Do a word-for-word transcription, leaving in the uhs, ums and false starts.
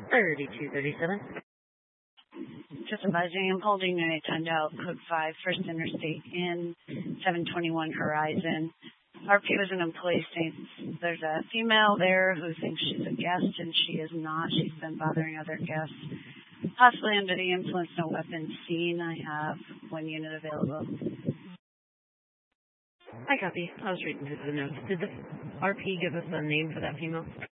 thirty-two thirty-seven. Just advising, I'm holding a ten dial code five, First Interstate in seven twenty-one Horizon. R P was an employee saying there's a female there who thinks she's a guest, and she is not. She's been bothering other guests. Possibly under the influence, no weapons seen. I have one unit available. I copy. I was reading through the notes. Did the R P give us a name for that female?